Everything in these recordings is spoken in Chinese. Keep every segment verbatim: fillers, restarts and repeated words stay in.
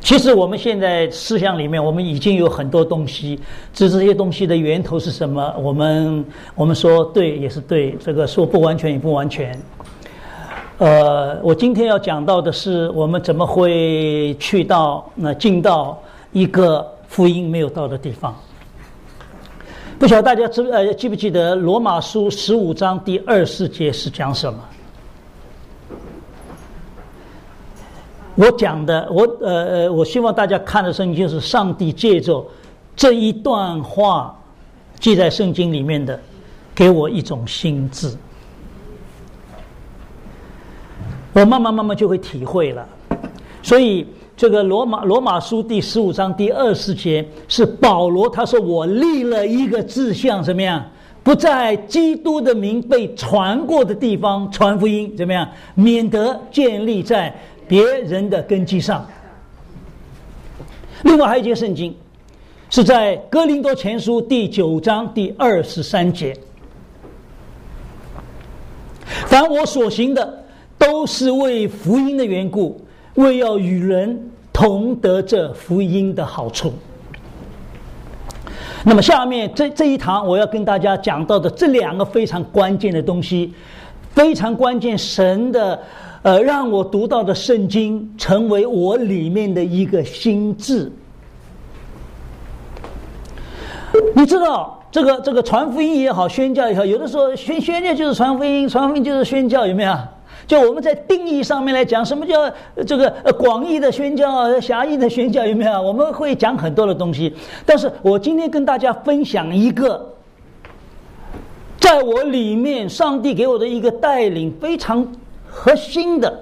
其实我们现在思想里面，我们已经有很多东西，只是这些东西的源头是什么？我们我们说对也是对，这个说不完全也不完全。呃，我今天要讲到的是，我们怎么会去到那进到一个福音没有到的地方。不晓得大家知呃记不记得罗马书十五章第二十节是讲什么？我讲的，我呃呃，我希望大家看的圣经是上帝借着这一段话记在圣经里面的，给我一种心智，我慢慢慢慢就会体会了。所以这个罗马罗马书第十五章第二十节是保罗他说，我立了一个志向，怎么样？不在基督的名被传过的地方传福音，怎么样？免得建立在别人的根基上。另外还有一节圣经是在哥林多前书第九章第二十三节，凡我所行的都是为福音的缘故，为要与人同得这福音的好处。那么下面这这一堂我要跟大家讲到的这两个非常关键的东西，非常关键，神的呃让我读到的圣经成为我里面的一个心智。你知道这个这个传福音也好，宣教也好，有的时候宣宣教就是传福音，传福音就是宣教，有没有？就我们在定义上面来讲，什么叫这个呃广义的宣教、狭义的宣教，有没有？我们会讲很多的东西，但是我今天跟大家分享一个，在我里面上帝给我的一个带领非常核心的，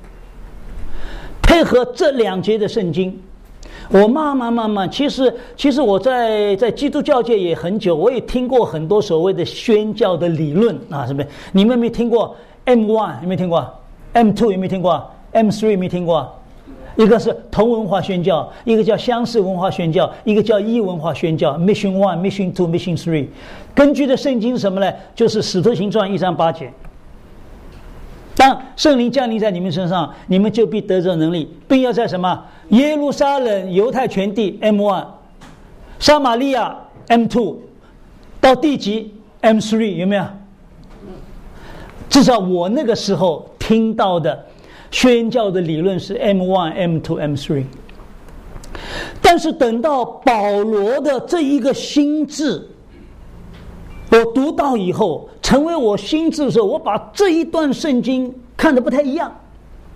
配合这两节的圣经，我慢慢慢慢，其实其实我在在基督教界也很久，我也听过很多所谓的宣教的理论啊，是不是？你们有没有听过 M 一 有没有听过 ？M 二 有没有听过 ？M 三 有没有听过？一个是同文化宣教，一个叫相似文化宣教，一个叫异文化宣教 Mission One、Mission Two、Mission Three。根据的圣经是什么呢？就是使徒行传一章八节。当圣灵降临在你们身上，你们就必得着能力，并要在什么耶路撒冷、犹太全地 M 一， 撒玛利亚 M 二， 到地极 M 三， 有没有？至少我那个时候听到的宣教的理论是 M 一、M 二、M 三。但是等到保罗的这一个心智我读到以后，成为我心智的时候，我把这一段圣经看得不太一样。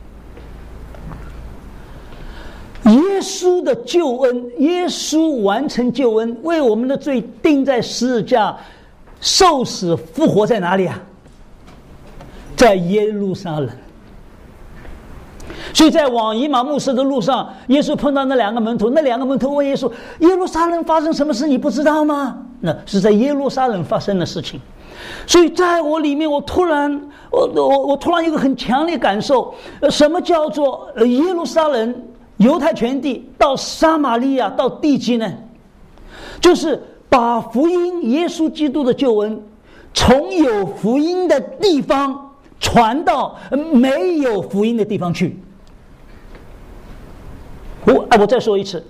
耶稣的救恩，耶稣完成救恩，为我们的罪钉在十字架，受死复活在哪里啊？在耶路撒冷。所以在往以马忤斯的路上，耶稣碰到那两个门徒，那两个门徒问耶稣：耶路撒冷发生什么事你不知道吗？那是在耶路撒冷发生的事情。所以在我里面，我突然我我我突然有一个很强烈感受，什么叫做耶路撒冷、犹太全地到撒玛利亚到地极呢？就是把福音耶稣基督的救恩从有福音的地方传到没有福音的地方去。我我再说一次，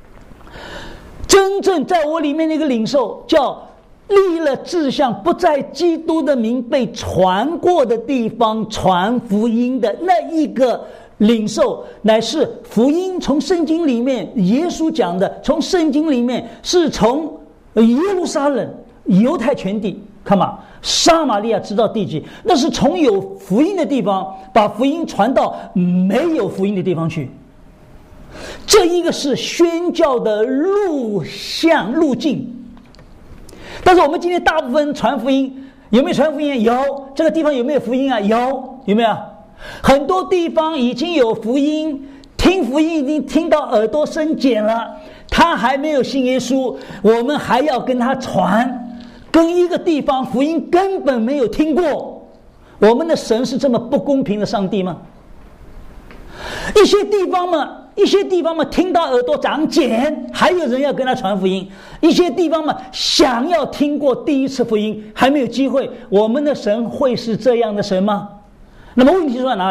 真正在我里面那个领受叫立了志向，不在基督的名被传过的地方传福音的那一个领受，乃是福音从圣经里面耶稣讲的，从圣经里面是从耶路撒冷、犹太全地，看嘛，撒玛利亚直到地极，那是从有福音的地方把福音传到没有福音的地方去。这一个是宣教的路向路径。但是我们今天大部分传福音，有没有传福音？有。这个地方有没有福音啊？有。有没有？很多地方已经有福音，听福音已经听到耳朵生茧了，他还没有信耶稣，我们还要跟他传。跟一个地方福音根本没有听过，我们的神是这么不公平的上帝吗？一些地方嘛，一些地方嘛，听到耳朵长茧，还有人要跟他传福音；一些地方嘛，想要听过第一次福音，还没有机会。我们的神会是这样的神吗？那么问题出在哪里？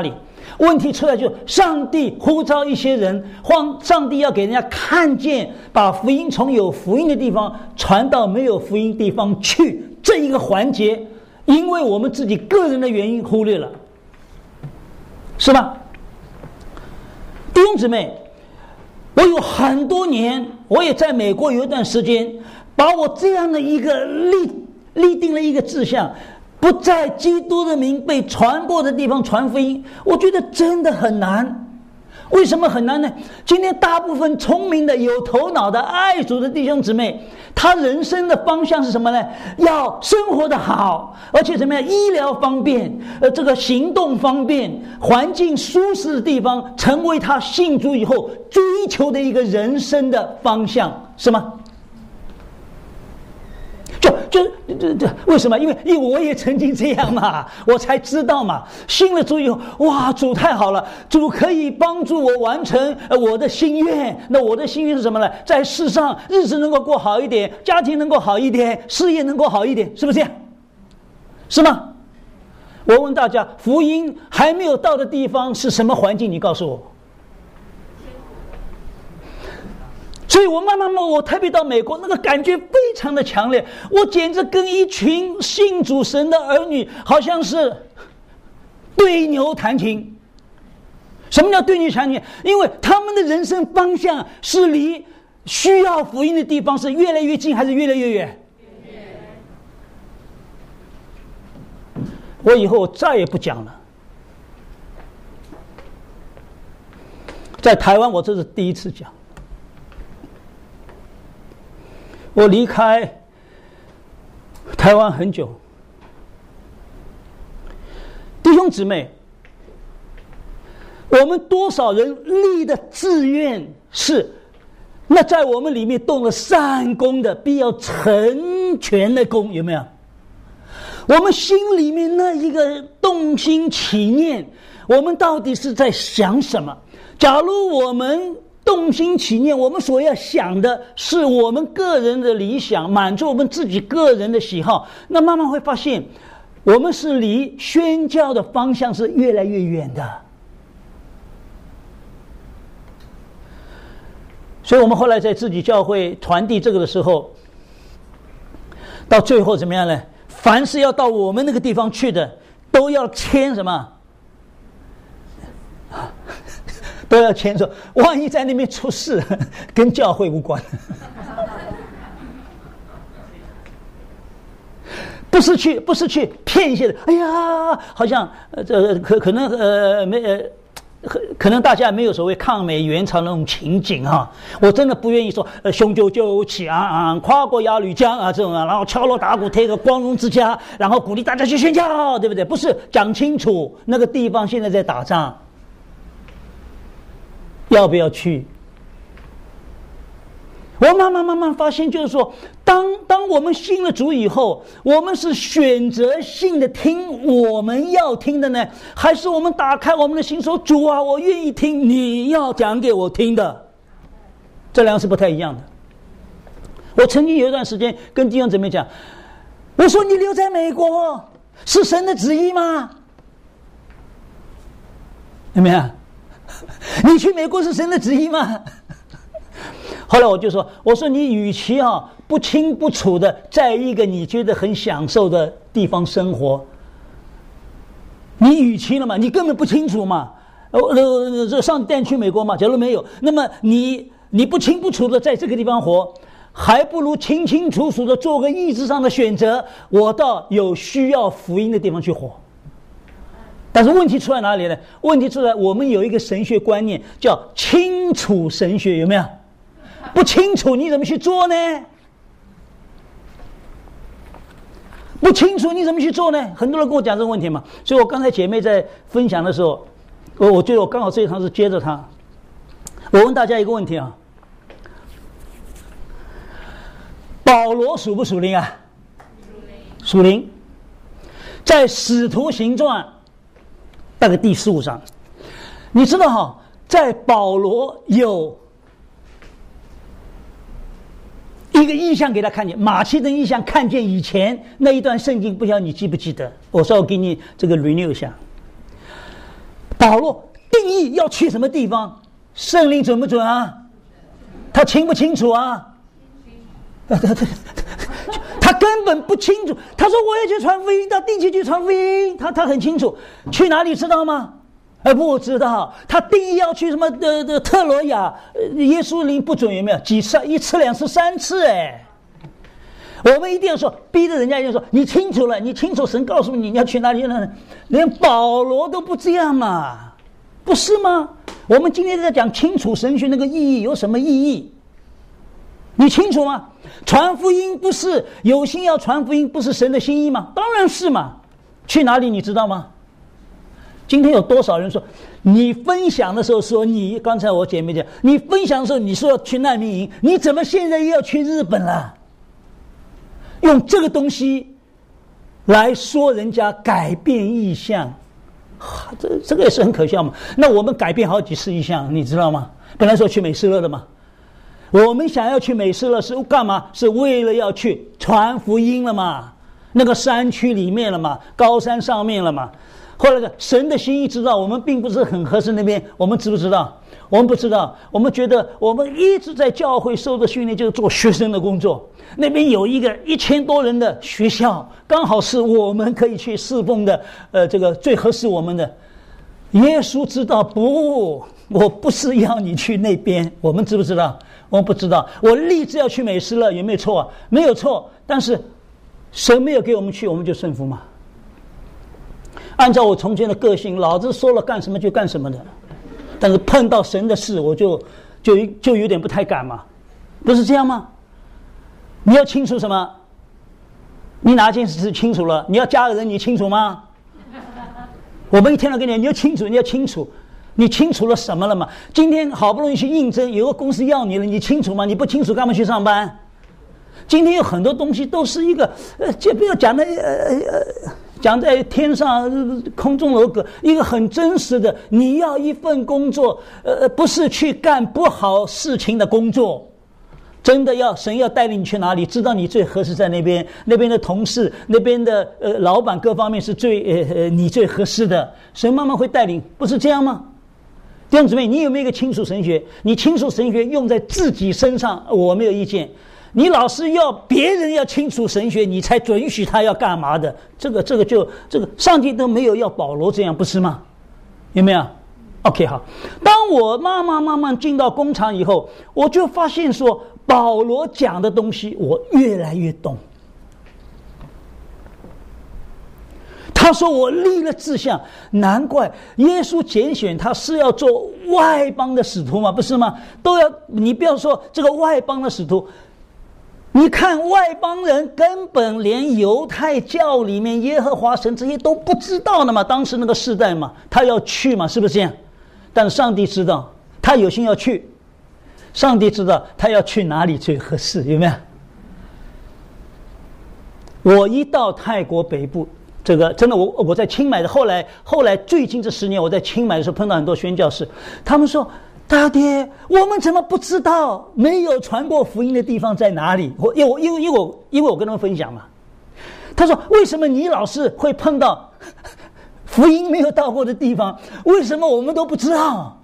问题出来就上帝呼召一些人，上上帝要给人家看见，把福音从有福音的地方传到没有福音地方去，这一个环节，因为我们自己个人的原因忽略了，是吧？弟兄姊妹，我有很多年，我也在美国有一段时间，把我这样的一个立立定了一个志向，不在基督的名被传播的地方传福音，我觉得真的很难。为什么很难呢？今天大部分聪明的、有头脑的、爱主的弟兄姊妹，他人生的方向是什么呢？要生活的好，而且怎么样？医疗方便，呃，这个行动方便，环境舒适的地方，成为他信主以后追求的一个人生的方向，是吗？就就这这为什么？因为因为我也曾经这样嘛，我才知道嘛。信了主以后，哇，主太好了，主可以帮助我完成我的心愿。那我的心愿是什么呢？在世上日子能够过好一点，家庭能够好一点，事业能够好一点，是不是这样？是吗？我问大家，福音还没有到的地方是什么环境？你告诉我。所以我慢慢慢，我特别到美国，那个感觉非常的强烈，我简直跟一群信主神的儿女好像是对牛弹琴。什么叫对牛弹琴？因为他们的人生方向是离需要福音的地方是越来越近还是越来越远？我以后再也不讲了。在台湾我这是第一次讲。我离开台湾很久，弟兄姊妹，我们多少人立的志愿是，那在我们里面动了善功的，必要成全的功，有没有？我们心里面那一个动心起念，我们到底是在想什么？假如我们动心起念，我们所要想的是我们个人的理想，满足我们自己个人的喜好，那慢慢会发现我们是离宣教的方向是越来越远的。所以我们后来在自己教会传递这个的时候，到最后怎么样呢？凡是要到我们那个地方去的，都要签什么？都要签说，万一在那边出事，跟教会无关。不是去，不是去骗一些人。哎呀，好像呃，这可可能呃没呃，可能大家没有所谓抗美援朝那种情景哈。我真的不愿意说，呃，雄赳赳气昂昂，跨过鸭绿江啊这种啊，然后敲锣打鼓贴个光荣之家，然后鼓励大家去宣教，对不对？不是，讲清楚那个地方现在在打仗。要不要去？我慢慢慢慢发现，就是说，当当我们信了主以后，我们是选择性的听我们要听的呢，还是我们打开我们的心说，主啊，我愿意听你要讲给我听的？这两个是不太一样的。我曾经有一段时间跟弟兄姊妹讲，我说你留在美国是神的旨意吗？有没有？你去美国是神的旨意吗？后来我就说，我说你与其啊不清不楚的在一个你觉得很享受的地方生活，你与其了嘛，你根本不清楚嘛。呃呃，上带去美国嘛？假如没有，那么你你不清不楚的在这个地方活，还不如清清楚楚的做个意志上的选择，我到有需要福音的地方去活。但是问题出在哪里呢？问题出在我们有一个神学观念叫清楚神学，有没有？不清楚你怎么去做呢？不清楚你怎么去做呢？很多人跟我讲这个问题嘛，所以我刚才姐妹在分享的时候，我我觉得我刚好这一堂是接着她。我问大家一个问题啊，保罗属不属灵啊？属灵。在使徒行传大概第十五章，你知道哈，在保罗有一个意象给他看见，马其顿意象看见以前那一段圣经，不晓得你记不记得？我稍微给你这个 renew 一下。 保罗定义要去什么地方，圣灵准不准啊？他清不清楚啊？他根本不清楚。他说我要去传福音，到地区去传福音，他他很清楚去哪里知道吗？哎，不知道。他定义要去什么的的特罗亚，耶稣灵不准有没有？几次？一次两次三次哎。我们一定要说，逼着人家就说你清楚了，你清楚神告诉你你要去哪里呢？连保罗都不这样嘛，不是吗？我们今天在讲清楚神学那个意义有什么意义？你清楚吗？传福音不是有心要传福音，不是神的心意吗？当然是嘛。去哪里你知道吗？今天有多少人说你分享的时候说你，刚才我姐妹讲，你分享的时候你说要去难民营，你怎么现在又要去日本了？用这个东西来说人家改变意向，这这个也是很可笑嘛。那我们改变好几次意向，你知道吗？本来说去美斯乐的嘛，我们想要去美斯乐是干嘛？是为了要去传福音了嘛，那个山区里面了嘛，高山上面了嘛。后来神的心意知道，我们并不是很合适那边，我们知不知道？我们不知道。我们觉得我们一直在教会受的训练就是做学生的工作，那边有一个一千多人的学校，刚好是我们可以去侍奉的，呃，这个最合适我们的。耶稣知道不？我不是要你去那边，我们知不知道？我们不知道。我立志要去美斯乐，有没有错啊？没有错。但是神没有给我们去，我们就顺服嘛。按照我从前的个性，老子说了干什么就干什么的，但是碰到神的事，我就就就有点不太敢嘛，不是这样吗？你要清楚什么？你哪件事清楚了？你要加个人，你清楚吗？我们一天到晚跟你讲，你要清楚，你要清楚，你清楚了什么了吗？今天好不容易去应征，有个公司要你了，你清楚吗？你不清楚，干嘛去上班？今天有很多东西都是一个，呃，就不要讲的，呃呃。讲在天上空中楼阁，一个很真实的，你要一份工作，呃，不是去干不好事情的工作，真的要神要带领你去哪里，知道你最合适在那边，那边的同事，那边的呃老板各方面是最呃呃你最合适的，神慢慢会带领，不是这样吗？弟兄姊妹，你有没有一个清楚神学？你清楚神学用在自己身上，我没有意见。你老是要别人要清楚神学，你才准许他要干嘛的？这个这个就这个上帝都没有要保罗这样，不是吗？有没有 ？OK， 好。当我慢慢慢慢进到工厂以后，我就发现说，保罗讲的东西我越来越懂。他说我立了志向，难怪耶稣拣选他是要做外邦的使徒嘛，不是吗？都要你不要说这个外邦的使徒。你看外邦人根本连犹太教里面耶和华神这些都不知道的嘛，当时那个世代嘛，他要去嘛，是不是这样？但上帝知道他有心要去，上帝知道他要去哪里最合适，有没有？我一到泰国北部，这个真的我我在清迈的，后来后来最近这十年我在清迈的时候碰到很多宣教士，他们说大爹，我们怎么不知道没有传过福音的地方在哪里？我因为我因为因为我因为我跟他们分享嘛，他说为什么你老是会碰到福音没有到过的地方？为什么我们都不知道？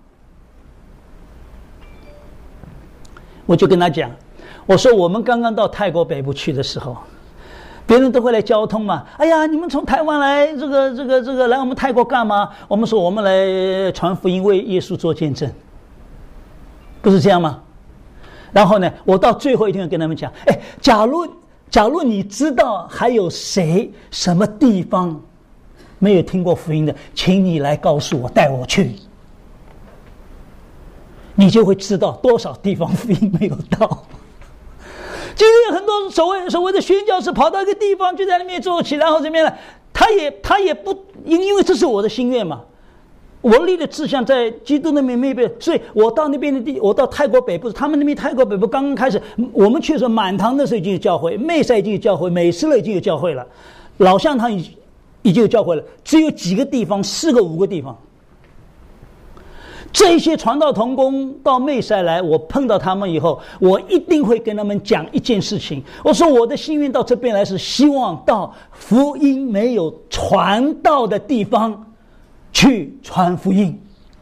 我就跟他讲，我说我们刚刚到泰国北部去的时候，别人都会来交通嘛。哎呀，你们从台湾来这个这个这个来我们泰国干嘛？我们说我们来传福音，为耶稣做见证。不是这样吗？然后呢，我到最后一天跟他们讲，哎，假如假如你知道还有谁什么地方没有听过福音的，请你来告诉我，带我去，你就会知道多少地方福音没有到。今天有很多所谓所谓的宣教士跑到一个地方就在那边坐起，然后怎么样呢？他也他也不因因为这是我的心愿嘛。我立的志向在基督那边没被，所以我到那边的地，我到泰国北部，他们那边泰国北部刚刚开始，我们去的时候满堂的时候已经有教会，妹赛已经有教会，美斯乐已经有教会了，老象堂已已经有教会了，只有几个地方，四个五个地方。这些传道同工到妹赛来，我碰到他们以后，我一定会跟他们讲一件事情。我说我的心愿到这边来是希望到福音没有传到的地方去传福音。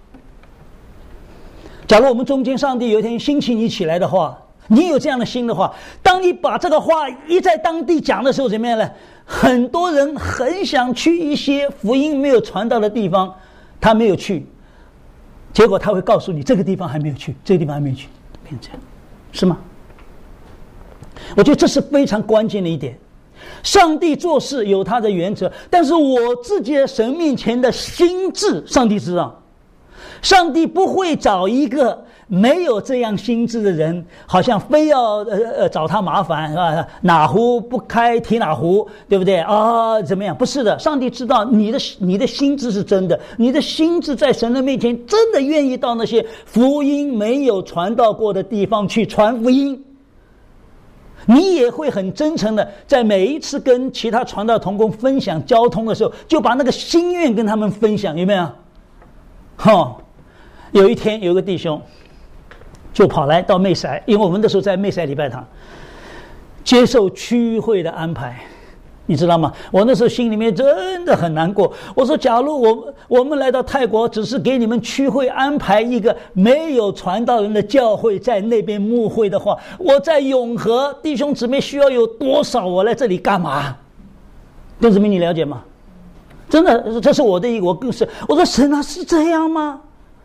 假如我们中间上帝有一天兴起你起来的话，你有这样的心的话，当你把这个话一在当地讲的时候，怎么样呢？很多人很想去一些福音没有传到的地方，他没有去，结果他会告诉你这个地方还没有去，这个地方还没有去，变成这样，是吗？我觉得这是非常关键的一点。上帝做事有他的原则，但是我自己的神面前的心智，上帝知道。上帝不会找一个没有这样心智的人，好像非要呃呃找他麻烦，是吧？哪壶不开提哪壶，对不对啊？怎么样？不是的，上帝知道你的你的心智是真的，你的心智在神的面前真的愿意到那些福音没有传到过的地方去传福音。你也会很真诚的在每一次跟其他传道同工分享交通的时候，就把那个心愿跟他们分享，有没有？哈，有一天有个弟兄就跑来到妹塞，因为我们那时候在妹塞礼拜堂接受区会的安排，你知道吗？我那时候心里面真的很难过。我说，假如我我们来到泰国，只是给你们区会安排一个没有传道人的教会在那边牧会的话，我在永和弟兄姊妹需要有多少？我来这里干嘛？弟兄姊妹，你了解吗？真的，这是我的一个，我更是我说神啊，是这样吗？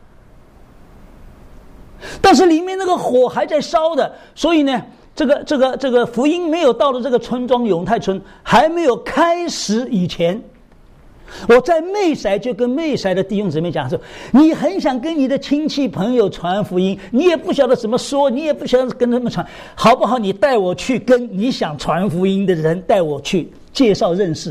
但是里面那个火还在烧的，所以呢，这个这个这个福音没有到了这个村庄永泰村还没有开始以前，我在妹塞就跟妹塞的弟兄姊妹讲说，你很想跟你的亲戚朋友传福音，你也不晓得怎么说，你也不晓得跟他们传，好不好？你带我去跟你想传福音的人带我去介绍认识。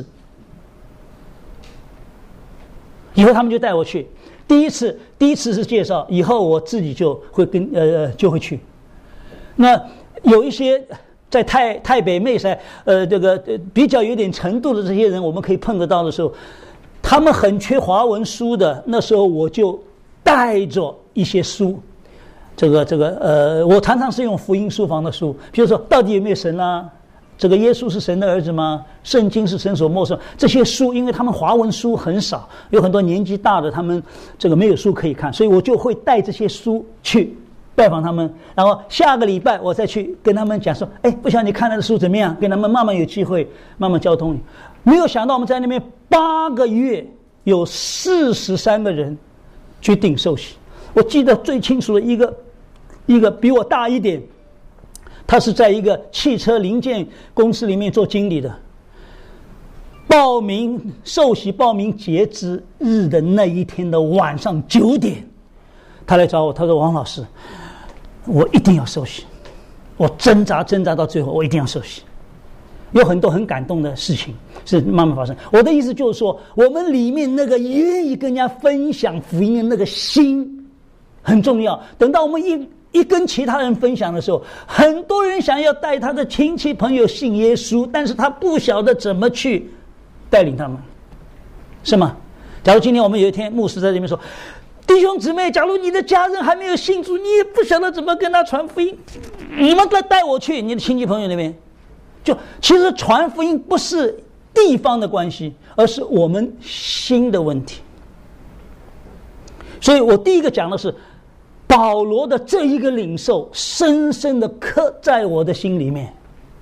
以后他们就带我去，第一次第一次是介绍，以后我自己就会跟呃就会去。那有一些在台台北妹塞呃这个呃比较有点程度的这些人，我们可以碰得到的时候，他们很缺华文书的，那时候我就带着一些书，这个这个呃我常常是用福音书房的书，比如说到底有没有神啊？这个耶稣是神的儿子吗？圣经是神所默示，这些书因为他们华文书很少，有很多年纪大的他们这个没有书可以看，所以我就会带这些书去拜访他们，然后下个礼拜我再去跟他们讲说，哎，不晓得你看他的书怎么样，跟他们慢慢有机会慢慢交通。没有想到我们在那边八个月有四十三个人去领受洗。我记得最清楚的一个一个比我大一点，他是在一个汽车零件公司里面做经理的，报名受洗报名截止日的那一天的晚上九点，他来找我，他说，王老师，我一定要受洗，我挣扎挣扎到最后我一定要受洗。有很多很感动的事情是慢慢发生。我的意思就是说，我们里面那个愿意跟人家分享福音的那个心很重要。等到我们一一跟其他人分享的时候，很多人想要带他的亲戚朋友信耶稣，但是他不晓得怎么去带领他们，是吗？假如今天我们有一天牧师在这边说，弟兄姊妹，假如你的家人还没有信主，你也不晓得怎么跟他传福音，你们再带我去你的亲戚朋友那边。就其实传福音不是地方的关系，而是我们心的问题。所以我第一个讲的是保罗的这一个领受深深的刻在我的心里面。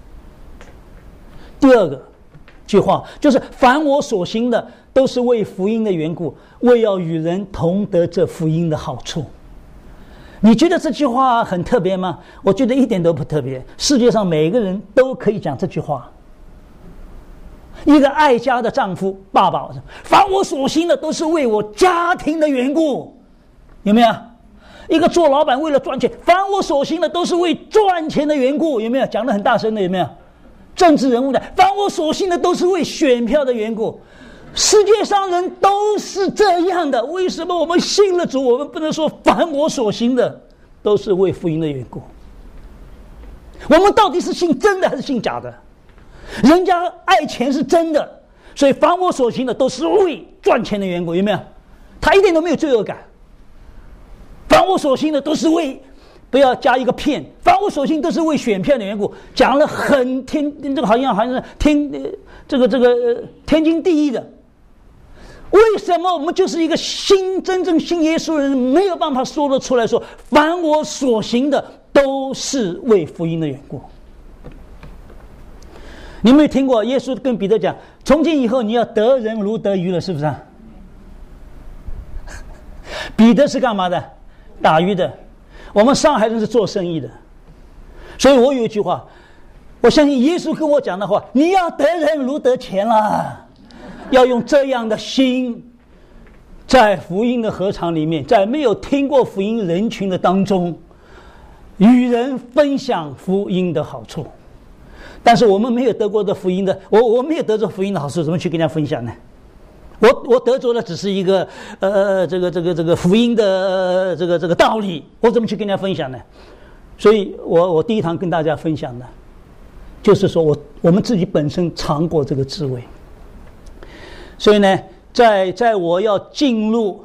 第二个句话就是凡我所行的都是为福音的缘故，为要与人同得这福音的好处。你觉得这句话很特别吗？我觉得一点都不特别。世界上每个人都可以讲这句话。一个爱家的丈夫爸爸，凡我所行的都是为我家庭的缘故，有没有？一个做老板为了赚钱，凡我所行的都是为赚钱的缘故，有没有？讲得很大声的，有没有？政治人物的，凡我所行的都是为选票的缘故。世界上人都是这样的，为什么我们信了主，我们不能说凡我所行的都是为福音的缘故？我们到底是信真的还是信假的？人家爱钱是真的，所以凡我所行的都是为赚钱的缘故，有没有？他一点都没有罪恶感。凡我所行的都是为，不要加一个骗，凡我所行都是为选票的缘故，讲了很天，这个好像好像是天这个这个天经地义的。 为什么我们就是一个信真正信耶稣的人没有办法说得出来说，凡我所行的都是为福音的缘故？你有没有听过耶稣跟彼得讲，从今以后你要得人如得鱼了，是不是啊？彼得是干嘛的？打鱼的。我们上海人是做生意的。所以我有一句话，我相信耶稣跟我讲的话，你要得人如得钱啦，要用这样的心，在福音的合场里面，在没有听过福音人群的当中，与人分享福音的好处。但是我们没有得过的福音的，我我没有得着福音的好处，怎么去跟人家分享呢？我我得着的只是一个呃这个这个这个福音的、呃、这个这个道理，我怎么去跟人家分享呢？所以我我第一堂跟大家分享的，就是说我我们自己本身尝过这个滋味。所以呢，在在我要进入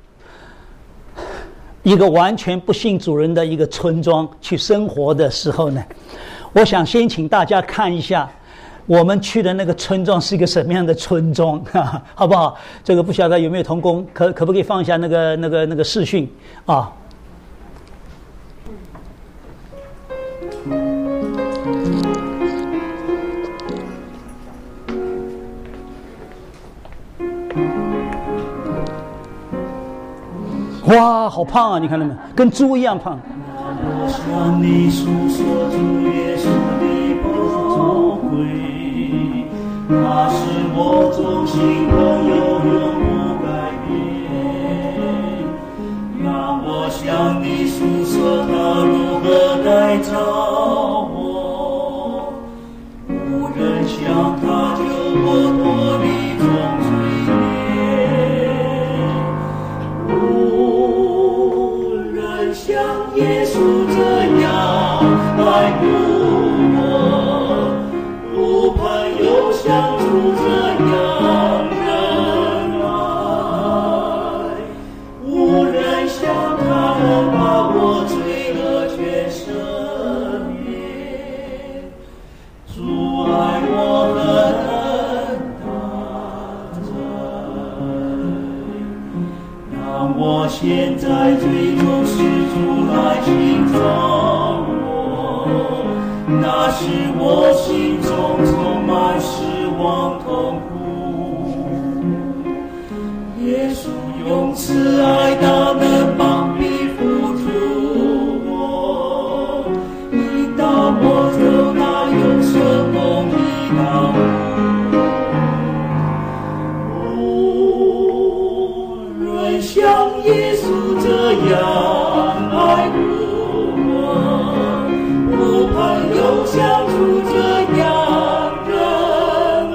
一个完全不信主人的一个村庄去生活的时候呢，我想先请大家看一下我们去的那个村庄是一个什么样的村庄，好不好？这个不晓得有没有同工，可可不可以放一下那个那个那个视讯啊？哇，好胖啊！你看到没有？跟猪一样胖。 我向你诉说主耶稣的宝贵，他是我忠心朋友，永不改变。让我向你诉说他如何改造我，无人像他救我脱离重罪。像耶稣这样爱护我，无朋友像主这样仁爱，无人像他能把我罪恶全赦免。主爱我何等大哉，让我现在最终是来寻找我，那是我心中充满失望痛苦。耶稣用慈爱大能帮你扶助我，引导我走那永生梦的道路。无人像耶稣这样爱护我，无朋友像主这样仁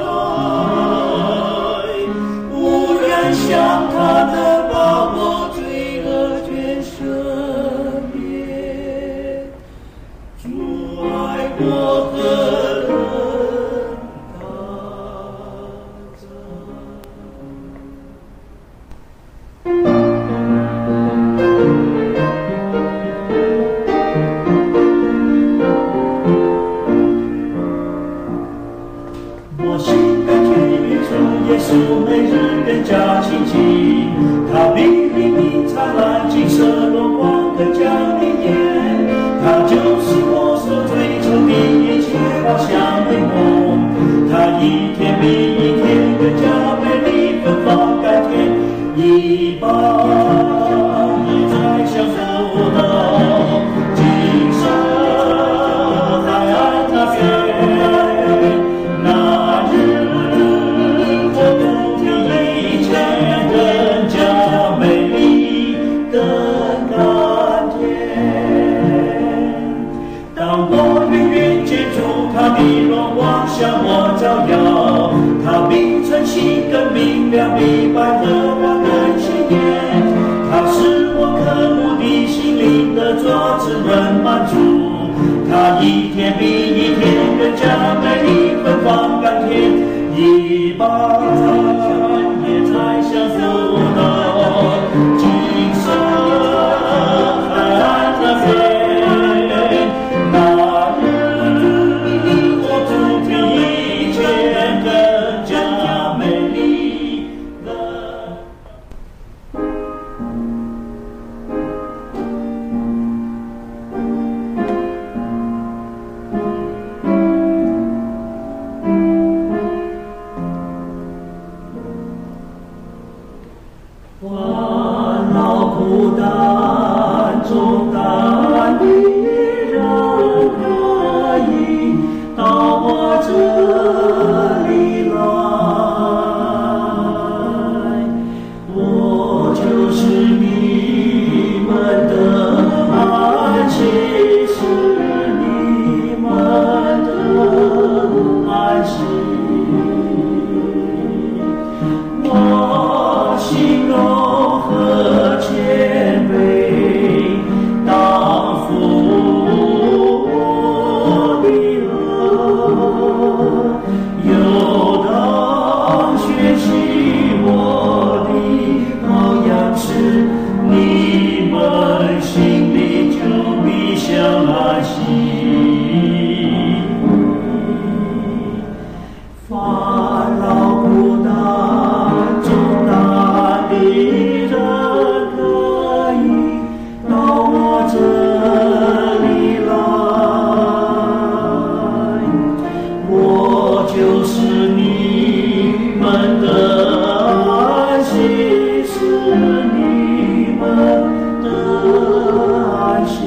爱，无人像他能把我罪恶全赦免。主爱我何等大哉。耶稣每日更加亲近，他比黎明灿烂，金色荣光更加明艳。他就是我所追求的一切好像美梦，他一天比一天更加美丽芬芳甘甜，一棒一再相扶到今生海岸那边。那日他的荣光向我照耀，他比晨曦更明亮，比百合花更鲜艳。他是我渴慕的心灵的作滋润满足，他一天比一天更加美丽芬芳甘甜，一把也在相扶到今生海岸那边。美就是你们的安息，是你们的安息。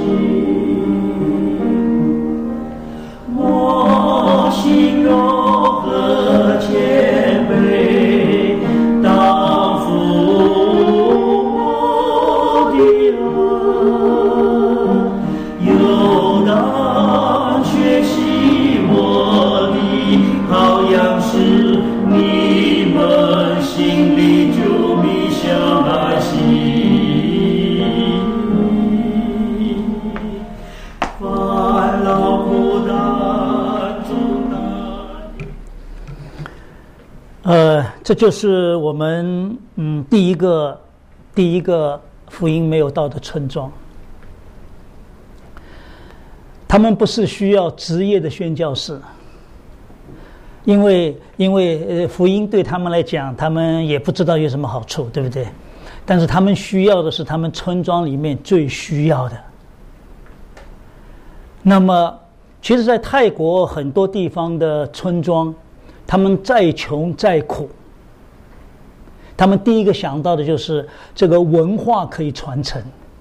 我心柔和谦卑，当负我的恶，又当学习我的好样式，你们心里就必相安息。烦劳苦担重担。 呃，这就是我们嗯第一个第一个福音没有到的村庄。他们不是需要职业的宣教士，因为因为呃福音对他们来讲，他们也不知道有什么好处，对不对？但是他们需要的是他们村庄里面最需要的。那么，其实，在泰国很多地方的村庄，他们再穷再苦，他们第一个想到的就是这个文化可以传承。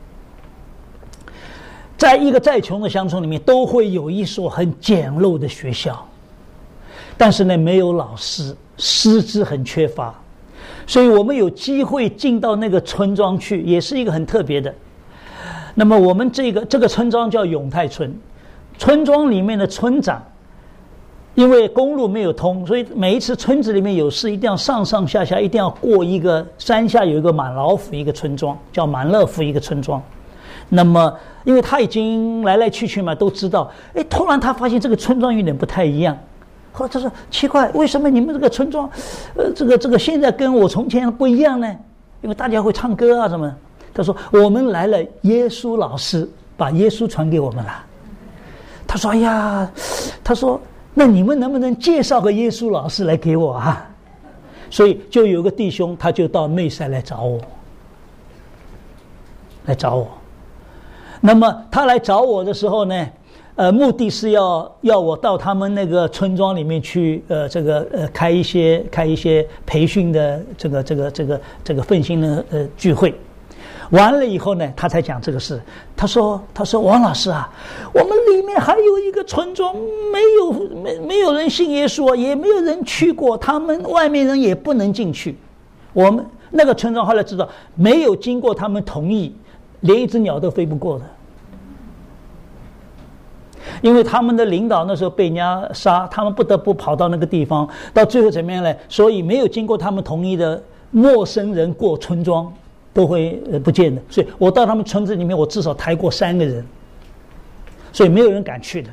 在一个再穷的乡村里面，都会有一所很简陋的学校，但是呢，没有老师，师资很缺乏，所以我们有机会进到那个村庄去，也是一个很特别的。那么我们这个这个村庄叫永泰村，村庄里面的村长，因为公路没有通，所以每一次村子里面有事，一定要上上下下，一定要过一个山下有一个满老府一个村庄，叫满乐府一个村庄。那么因为他已经来来去去嘛，都知道，哎，突然他发现这个村庄有点不太一样。后来他说奇怪，为什么你们这个村庄呃这个这个现在跟我从前不一样呢？因为大家会唱歌啊什么的。他说我们来了耶稣老师，把耶稣传给我们了。他说哎呀，他说那你们能不能介绍个耶稣老师来给我啊？所以就有个弟兄他就到内塞来找我来找我。那么他来找我的时候呢，呃，目的是要要我到他们那个村庄里面去，呃，这个呃开一些开一些培训的这个这个这个这个奋兴的呃聚会。完了以后呢，他才讲这个事。他说他说王老师啊，我们里面还有一个村庄没有没没有人信耶稣，也没有人去过，他们外面人也不能进去。我们那个村庄后来知道，没有经过他们同意，连一只鸟都飞不过的。因为他们的领导那时候被人家杀，他们不得不跑到那个地方，到最后怎么样呢？所以没有经过他们同意的陌生人过村庄都会呃不见的。所以我到他们村子里面，我至少抬过三个人，所以没有人敢去的。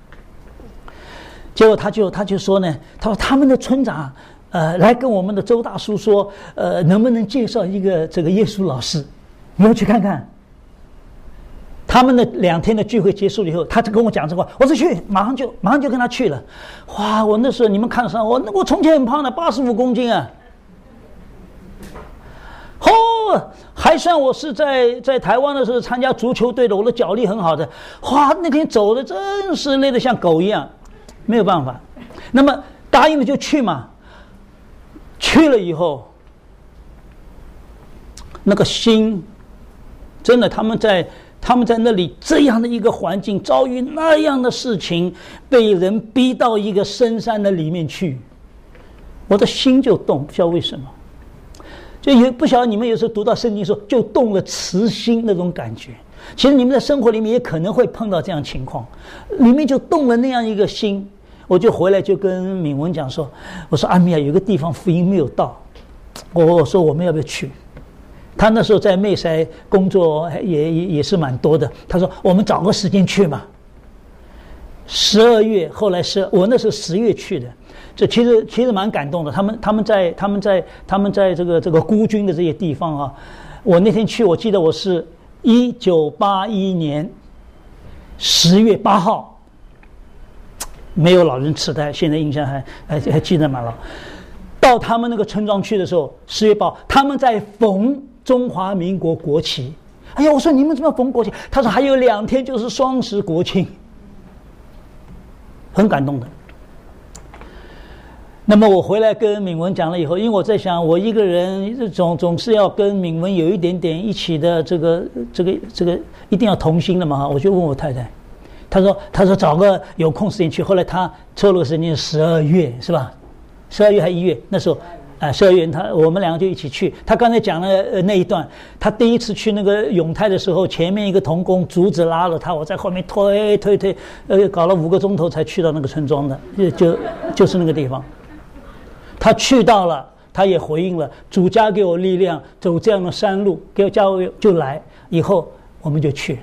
结果他就他就说呢，他说他们的村长呃来跟我们的周大叔说，呃能不能介绍一个这个耶稣老师，你要去看看。他们的两天的聚会结束了以后，他就跟我讲这话，我说去，马上就马上就跟他去了。哇，我那时候你们看得上我，我从前很胖的，八十五公斤啊。哦，还算我是在在台湾的时候参加足球队的，我的脚力很好的。哇，那天走的真是累得像狗一样，没有办法。那么答应了就去嘛。去了以后，那个心，真的他们在。他们在那里这样的一个环境，遭遇那样的事情，被人逼到一个深山的里面去，我的心就动，不知道为什么。就也不晓得你们有时候读到圣经说，就动了慈心那种感觉。其实你们在生活里面也可能会碰到这样情况，里面就动了那样一个心。我就回来就跟敏文讲说，我说阿米亚有个地方福音没有到，我我说我们要不要去？他那时候在妹塞工作也也也是蛮多的。他说我们找个时间去嘛。十二月，后来是我那时候十月去的，这其实其实蛮感动的。他们他们在他们在他们在这个这个孤军的这些地方啊，我那天去，我记得我是一九八一年十月八号，没有老人痴呆，现在印象还还还记得蛮牢。到他们那个村庄去的时候，十月八号，他们在缝中华民国国旗。哎呀，我说你们怎么缝国旗？他说还有两天就是双十国庆，很感动的。 那么我回来跟敏文讲了以后，因为我在想，我一个人总总是要跟敏文有一点点一起的这个这个这个一定要同心的嘛，我就问我太太，她说她说找个有空时间去。后来她抽了个时间，十二月是吧？十二月还一月那时候。啊，十二月他我们两个就一起去。他刚才讲了、呃、那一段，他第一次去那个永泰的时候，前面一个童工竹子拉了他，我在后面推推推，呃，搞了五个钟头才去到那个村庄的，就就就是那个地方。他去到了，他也回应了，主加给我力量，走这样的山路，给我加油就来。以后我们就去。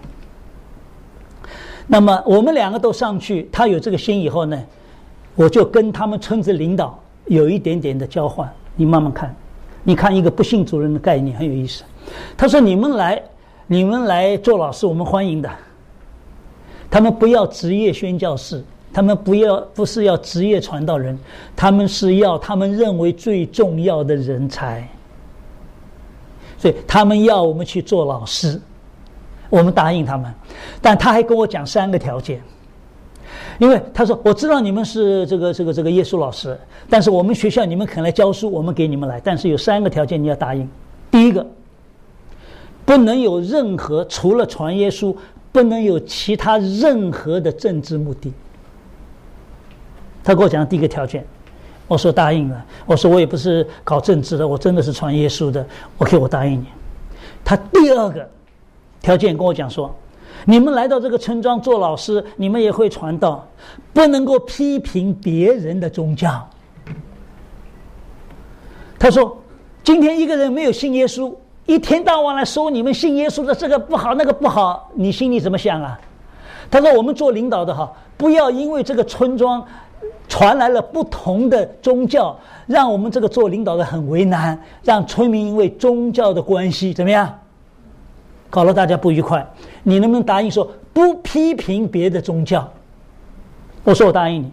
那么我们两个都上去，他有这个心以后呢，我就跟他们村子领导有一点点的交换。你慢慢看，你看一个不信主人的概念很有意思。他说：“你们来，你们来做老师，我们欢迎的。他们不要职业宣教士，他们不要不是要职业传道人，他们是要他们认为最重要的人才。所以他们要我们去做老师，我们答应他们。但他还跟我讲三个条件。”因为他说我知道你们是这个这个这个耶稣老师，但是我们学校你们肯来教书，我们给你们来，但是有三个条件你要答应。第一个，不能有任何除了传耶稣，不能有其他任何的政治目的。他跟我讲第一个条件，我说答应了。我说我也不是搞政治的，我真的是传耶稣的。OK， 我答应你。他第二个条件跟我讲说，你们来到这个村庄做老师，你们也会传道，不能够批评别人的宗教。他说今天一个人没有信耶稣，一天到晚来说你们信耶稣的这个不好那个不好，你心里怎么想啊？他说我们做领导的哈，不要因为这个村庄传来了不同的宗教，让我们这个做领导的很为难，让村民因为宗教的关系怎么样搞了大家不愉快。你能不能答应说不批评别的宗教？我说我答应你，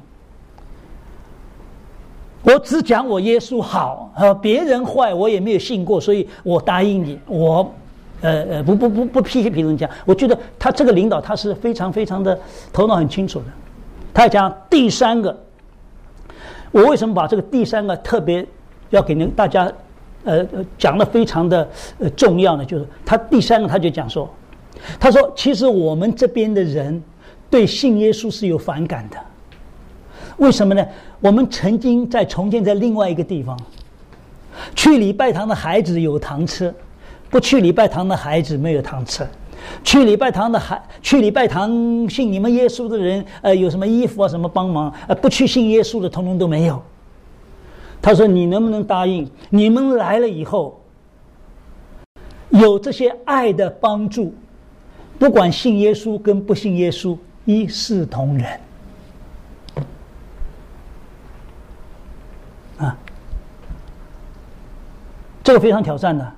我只讲我耶稣好，呃，别人坏我也没有信过，所以我答应你，我呃呃不不不不批评人家。我觉得他这个领导他是非常非常的头脑很清楚的。他讲第三个，我为什么把这个第三个特别要给大家呃讲的非常的呃重要呢？就是他第三个他就讲说，他说其实我们这边的人对信耶稣是有反感的。为什么呢？我们曾经在重庆在另外一个地方，去礼拜堂的孩子有糖吃，不去礼拜堂的孩子没有糖吃。去礼拜堂的孩去礼拜堂信你们耶稣的人，呃，有什么衣服啊什么帮忙，呃，不去信耶稣的统统都没有。他说你能不能答应，你们来了以后有这些爱的帮助，不管信耶稣跟不信耶稣一视同仁啊，这个非常挑战的。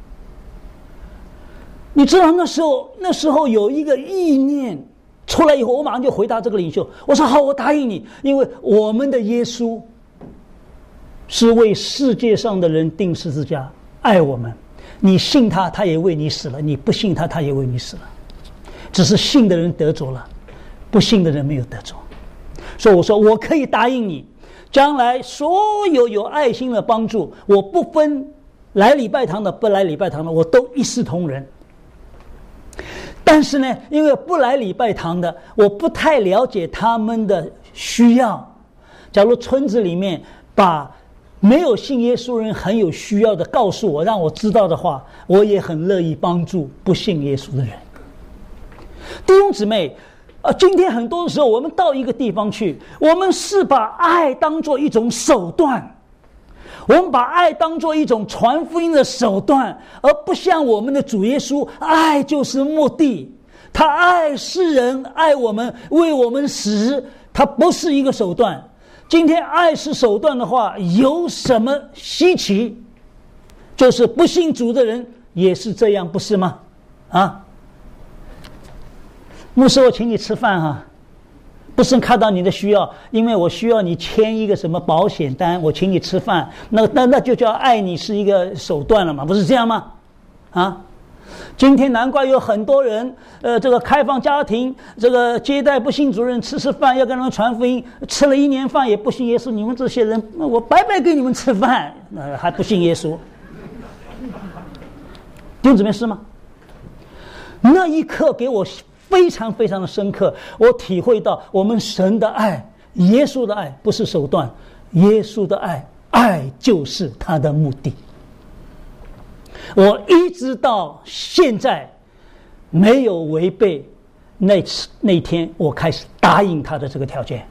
你知道那时候那时候有一个意念出来以后，我马上就回答这个领袖，我说好，我答应你，因为我们的耶稣是为世界上的人钉十字架，爱我们，你信他他也为你死了，你不信他他也为你死了，只是信的人得着了，不信的人没有得着。所以我说我可以答应你，将来所有有爱心的帮助，我不分来礼拜堂的不来礼拜堂的，我都一视同仁。但是呢，因为不来礼拜堂的，我不太了解他们的需要。假如村子里面把没有信耶稣人很有需要的告诉我，让我知道的话，我也很乐意帮助不信耶稣的人。弟兄姊妹，呃，今天很多的时候我们到一个地方去，我们是把爱当作一种手段，我们把爱当作一种传福音的手段，而不像我们的主耶稣，爱就是目的，他爱世人，爱我们，为我们死，他不是一个手段。今天爱是手段的话，有什么稀奇？就是不信主的人也是这样，不是吗？啊，牧师，我请你吃饭哈、啊，不是看到你的需要，因为我需要你签一个什么保险单，我请你吃饭，那那那就叫爱你是一个手段了嘛，不是这样吗？啊， 今天难怪有很多人，呃，这个开放家庭，这个接待不信主任吃吃饭，要跟他们传福音，吃了一年饭也不信耶稣。你们这些人，我白白给你们吃饭，呃、还不信耶稣？弟兄姊妹是吗？那一刻给我非常非常的深刻，我体会到我们神的爱，耶稣的爱不是手段，耶稣的爱，爱就是他的目的。我一直到现在没有违背那次那天我开始答应他的这个条件。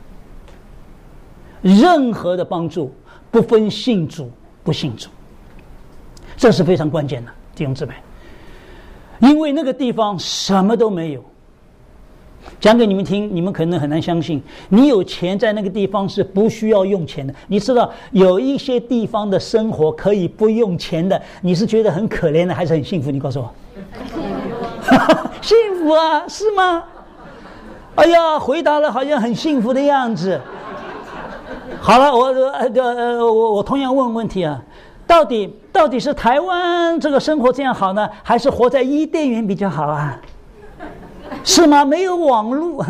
任何的帮助不分信主不信主，这是非常关键的，弟兄姊妹。因为那个地方什么都没有，讲给你们听，你们可能很难相信。你有钱在那个地方是不需要用钱的。你知道有一些地方的生活可以不用钱的，你是觉得很可怜的，还是很幸福？你告诉我。幸福啊，是吗？哎呀，回答了好像很幸福的样子。好了，我呃呃我我同样问问题啊，到底到底是台湾这个生活这样好呢，还是活在伊甸园比较好啊？是吗？没有网络。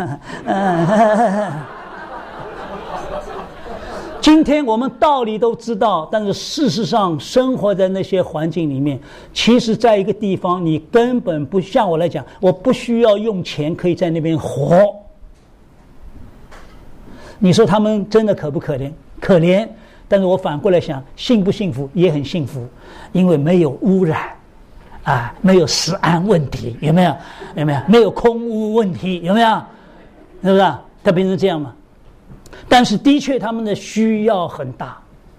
今天我们道理都知道，但是事实上生活在那些环境里面，其实在一个地方你根本不像我来讲，我不需要用钱可以在那边活。你说他们真的可不可怜？可怜。但是我反过来想，幸不幸福？也很幸福，因为没有污染啊，没有食安问题，有没有？有没有？没有空污问题，有没有？是不是？它变成这样嘛？但是的确他们的需要很大，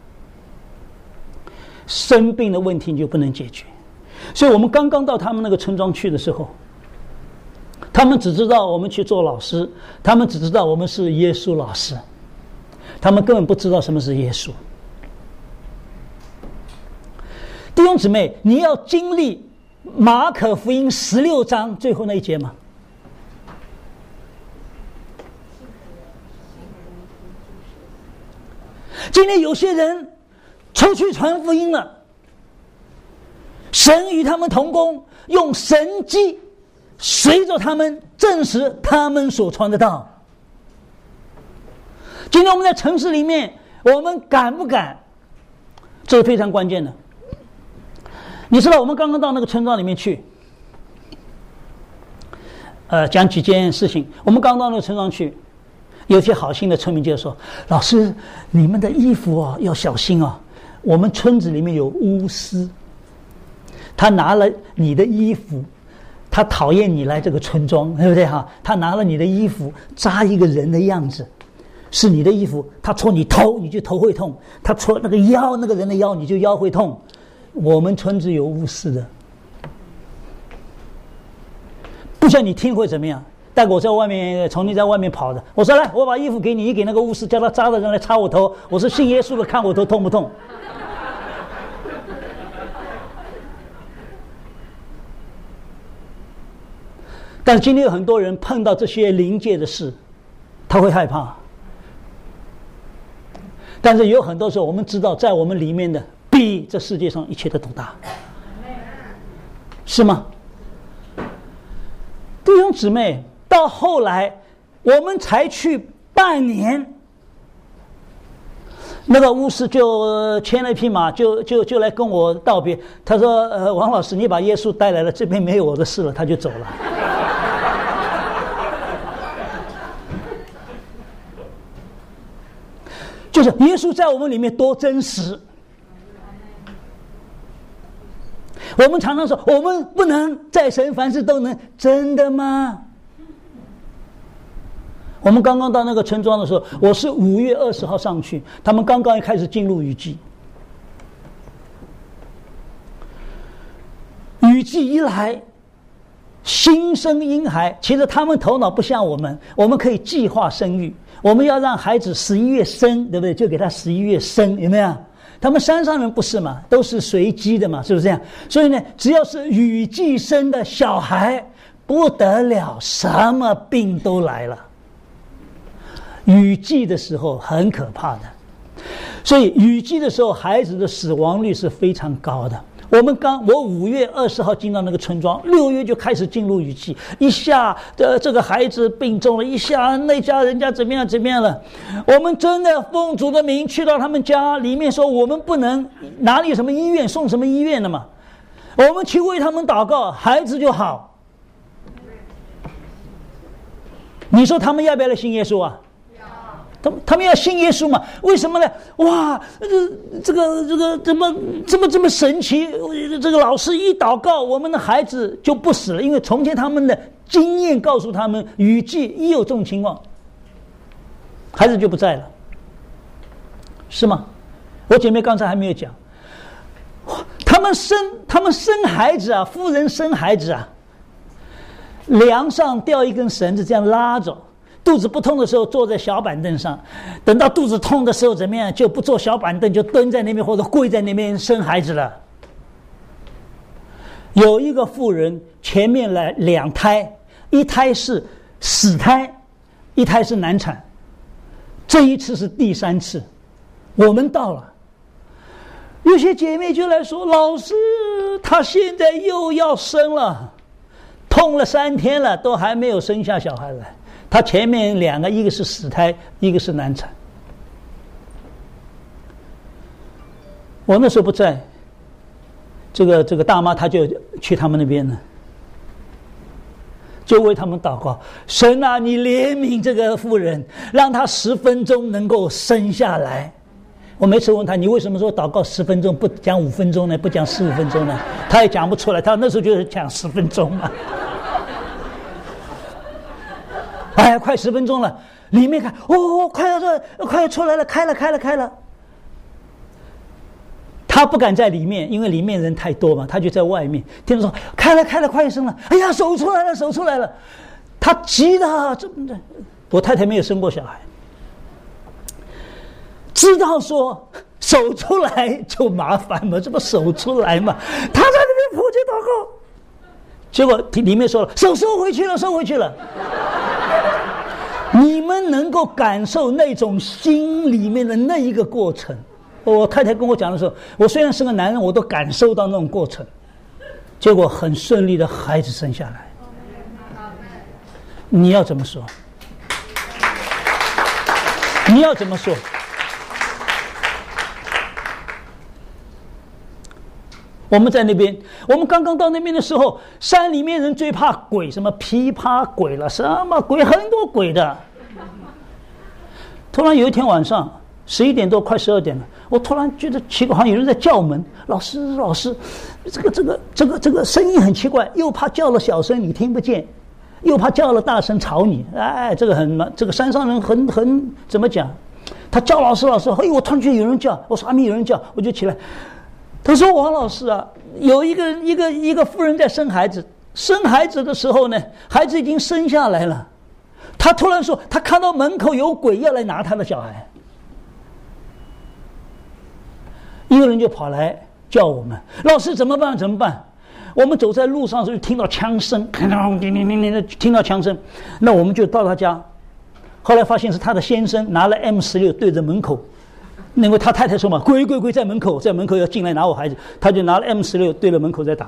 生病的问题你就不能解决。所以我们刚刚到他们那个村庄去的时候，他们只知道我们去做老师，他们只知道我们是耶稣老师，他们根本不知道什么是耶稣。弟兄姊妹，你要经历马可福音十六章最后那一节吗？今天有些人出去传福音了，神与他们同工，用神迹随着他们证实他们所传的道。今天我们在城市里面，我们敢不敢？这是非常关键的。你知道我们刚刚到那个村庄里面去，呃，讲几件事情。我们刚到那个村庄去，有些好心的村民就说：“老师，你们的衣服哦要小心哦，我们村子里面有巫师，他拿了你的衣服，他讨厌你来这个村庄，对不对哈？他拿了你的衣服扎一个人的样子，是你的衣服，他戳你头，你就头会痛；他戳那个腰，那个人的腰，你就腰会痛。我们村子有巫师的，不像你听会怎么样？带我在外面，从你在外面跑的。我说来，我把衣服给你，你给那个巫师，叫他扎的人来插我头。我是信耶稣的，看我头痛不痛？但是今天有很多人碰到这些灵界的事，他会害怕。但是有很多时候，我们知道，在我们里面的比这世界上一切的都大，是吗？弟兄姊妹，到后来我们才去半年，那个巫师就牵了一匹马，就就就来跟我道别。他说：“呃，王老师，你把耶稣带来了，这边没有我的事了。”他就走了。就是耶稣在我们里面多真实。我们常常说我们不能，在神凡事都能，真的吗？我们刚刚到那个村庄的时候，我是五月二十号上去，他们刚刚开始进入雨季。雨季一来，新生婴孩，其实他们头脑不像我们，我们可以计划生育，我们要让孩子十一月生，对不对？就给他十一月生，有没有？他们山上人不是嘛，都是随机的嘛，是不是这样？所以呢，只要是雨季生的小孩，不得了，什么病都来了。雨季的时候很可怕的，所以雨季的时候，孩子的死亡率是非常高的。 我们刚我五月二十号进到那个村庄，六月就开始进入雨季，一下的这个孩子病重了，一下那家人家怎么样怎么样了。我们真的奉主的名去到他们家里面说，我们不能哪里有什么医院送什么医院的嘛，我们去为他们祷告，孩子就好。你说他们要不要来信耶稣啊？他们他们要信耶稣嘛？为什么呢？哇，这这个这个怎么这么这么神奇？这个老师一祷告，我们的孩子就不死了，因为从前他们的经验告诉他们，雨季一有这种情况，孩子就不在了，是吗？我姐妹刚才还没有讲，他们生他们生孩子啊，夫人生孩子啊，梁上吊一根绳子这样拉着。肚子不痛的时候坐在小板凳上，等到肚子痛的时候怎么样，就不坐小板凳，就蹲在那边或者跪在那边生孩子了。有一个妇人前面来两胎，一胎是死胎，一胎是难产，这一次是第三次，我们到了。有些姐妹就来说，老师她现在又要生了，痛了三天了，都还没有生下小孩来。他前面两个，一个是死胎，一个是难产。我那时候不在，这个这个大妈她就去他们那边了，就为他们祷告，神啊，你怜悯这个妇人，让她十分钟能够生下来。我每次问他，你为什么说祷告十分钟不讲五分钟呢？不讲十五分钟呢？他也讲不出来，他那时候就是讲十分钟嘛。哎呀，快十分钟了，里面看，哦，快要这，快要出来了，开了，开了，开了。他不敢在里面，因为里面人太多嘛，他就在外面。听说开了，开了，快要生了，哎呀，手出来了，手出来了。他急的，这我太太没有生过小孩，知道说手出来就麻烦嘛，这不手出来嘛，他在那边迫切祷告。结果里面说了，手收回去了，收回去了。你们能够感受那种心里面的那一个过程。我太太跟我讲的时候，我虽然是个男人，我都感受到那种过程。结果很顺利的孩子生下来。你要怎么说？你要怎么说？我们在那边，我们刚刚到那边的时候，山里面人最怕鬼，什么琵琶鬼了，什么鬼，很多鬼的。突然有一天晚上十一点多，快十二点了，我突然觉得奇怪，好像有人在叫门。老师，老师，这个这个这个这个声音很奇怪，又怕叫了小声你听不见，又怕叫了大声吵你。哎，这个很，这个山上人很很怎么讲？他叫老师，老师，哎，我突然觉得有人叫，我说阿弥有人叫，我就起来。他说王老师啊，有一个一个一个妇人在生孩子，生孩子的时候呢，孩子已经生下来了，他突然说他看到门口有鬼要来拿他的小孩，一个人就跑来叫我们，老师怎么办怎么办？我们走在路上的时候就听到枪声，听到枪声，那我们就到他家，后来发现是他的先生拿了 M 十六 对着门口。因为他太太说嘛，鬼鬼鬼在门口，在门口要进来拿我孩子，他就拿了 M 十六 对着门口在打。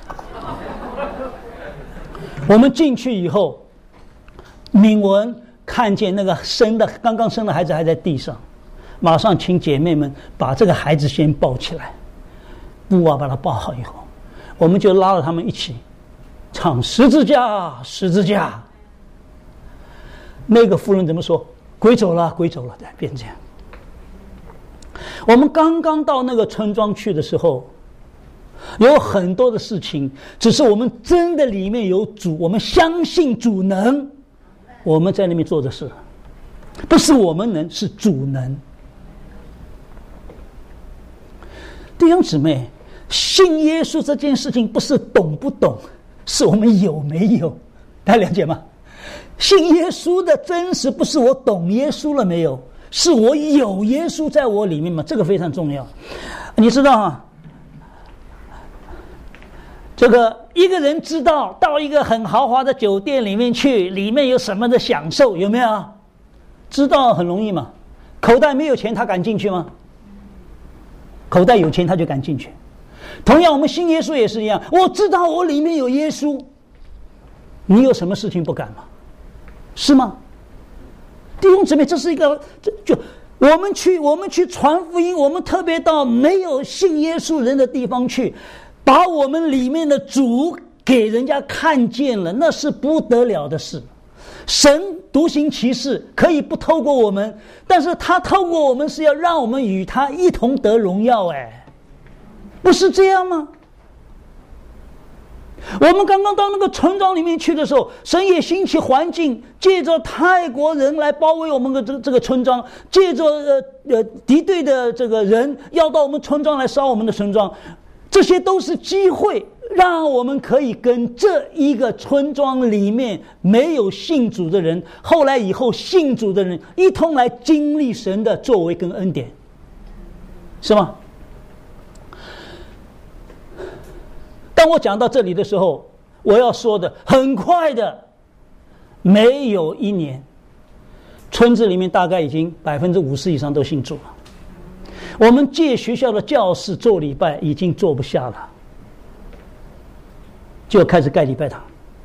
我们进去以后，敏文看见那个生的刚刚生的孩子还在地上，马上请姐妹们把这个孩子先抱起来，布啊把他抱好以后，我们就拉着他们一起唱十字架，十字架。那个妇人怎么说？鬼走了，鬼走了，变这样。我们刚刚到那个村庄去的时候，有很多的事情，只是我们真的里面有主，我们相信主能，我们在那边做的事，不是我们能，是主能。弟兄姊妹，信耶稣这件事情不是懂不懂，是我们有没有，大家了解吗？信耶稣的真实不是我懂耶稣了没有，是我有耶稣在我里面嘛，这个非常重要。你知道啊，这个一个人知道到一个很豪华的酒店里面去，里面有什么的享受，有没有？知道很容易嘛。口袋没有钱他敢进去吗？口袋有钱他就敢进去。 同样，我们信耶稣也是一样。我知道我里面有耶稣，你有什么事情不敢吗？是吗？弟兄姊妹，这是一个，这就我们去，我们去传福音，我们特别到没有信耶稣人的地方去，把我们里面的主给人家看见了，那是不得了的事。神独行其事，可以不透过我们，但是他透过我们是要让我们与他一同得荣耀。哎，不是这样吗？我们刚刚到那个村庄里面去的时候，神也兴起环境，借着泰国人来包围我们的这个这个村庄，借着呃呃敌对的这个人要到我们村庄来烧我们的村庄，这些都是机会，让我们可以跟这一个村庄里面没有信主的人，后来以后信主的人一同来经历神的作为跟恩典，是吗？当我讲到这里的时候，我要说的很快的，没有一年，村子里面大概已经百分之五十以上都信主了。我们借学校的教室做礼拜已经做不下了，就开始盖礼拜堂。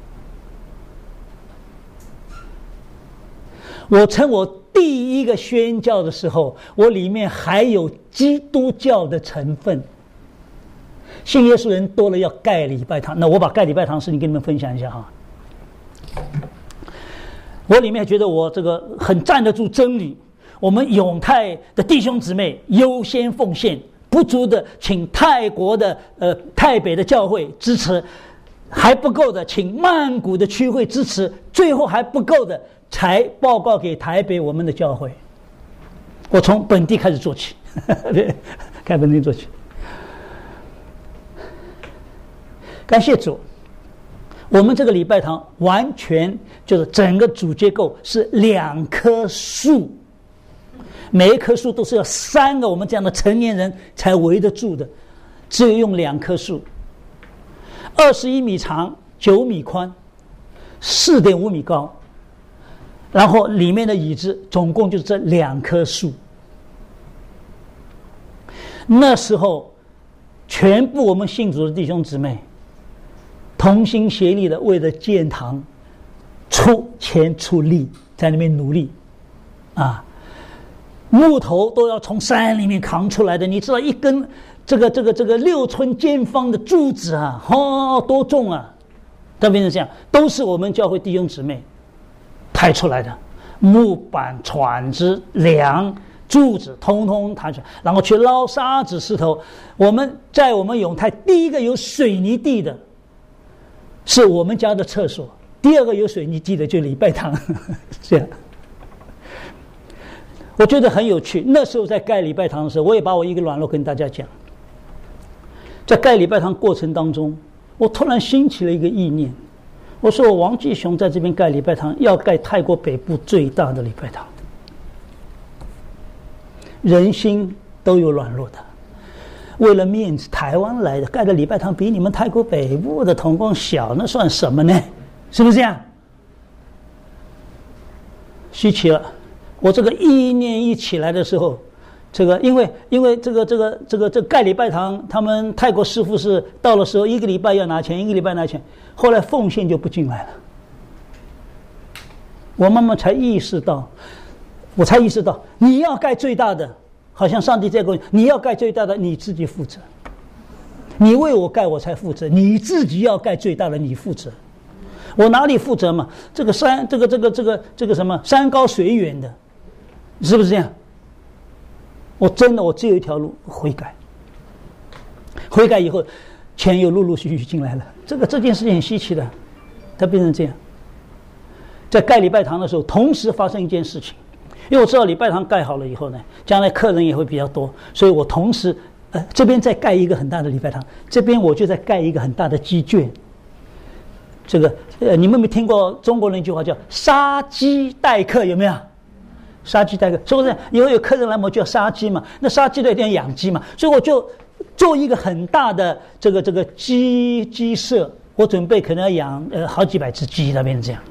我趁我第一个宣教的时候，我里面还有基督教的成分。信耶稣人多了要盖礼拜堂，那我把盖礼拜堂的事情跟你们分享一下哈。我里面觉得我这个很站得住真理，我们永泰的弟兄姊妹优先奉献，不足的请泰国的呃泰北的教会支持，还不够的请曼谷的区会支持，最后还不够的才报告给台北我们的教会。我从本地开始做起，对，开本地做起。感谢主，我们这个礼拜堂完全就是整个主结构是两棵树，每一棵树都是要三个我们这样的成年人才围得住的，只有用两棵树，二十一米长，九米宽，四点五米高，然后里面的椅子总共就是这两棵树。那时候，全部我们信主的弟兄姊妹同心协力的为了建堂出钱出力，在那边努力啊，木头都要从山里面扛出来的。你知道一根这个这个这个六寸见方的柱子啊，哦，多重啊！特别是这样，都是我们教会弟兄姊妹抬出来的，木板、铲子、梁、柱子，通通抬出来，然后去捞沙子、石头。我们在我们永泰第一个有水泥地的，是我们家的厕所，第二个有水泥地的就礼拜堂，这样。我觉得很有趣。那时候在盖礼拜堂的时候，我也把我一个软弱跟大家讲。在盖礼拜堂过程当中，我突然兴起了一个意念，我说我王继雄在这边盖礼拜堂，要盖泰国北部最大的礼拜堂。人心都有软弱的，为了面子，台湾来的盖的礼拜堂比你们泰国北部的同工小，那算什么呢？是不是这样？稀奇了，我这个意念一起来的时候，这个因为因为这个这个这个这个盖礼拜堂，他们泰国师傅是到了时候一个礼拜要拿钱，一个礼拜拿钱，后来奉献就不进来了。我慢慢才意识到，我才意识到，你要盖最大的。好像上帝在跟我，你要盖最大的，你自己负责。你为我盖，我才负责。你自己要盖最大的，你负责。我哪里负责嘛？这个山，这个这个这个这个什么山高水远的，是不是这样？我真的，我只有一条路，悔改。悔改以后，钱又陆陆续续进来了。这个这件事情很稀奇的，它变成这样。在盖礼拜堂的时候，同时发生一件事情。因为我知道礼拜堂盖好了以后呢，将来客人也会比较多，所以我同时呃这边再盖一个很大的礼拜堂，这边我就在盖一个很大的鸡圈。这个呃你们有没有听过中国人一句话叫杀鸡待客？有没有？杀鸡待客，是不是？以后有客人来我就要杀鸡嘛，那杀鸡的一定要养鸡嘛，所以我就做一个很大的这个这个鸡鸡舍，我准备可能要养呃好几百只鸡，那边这样。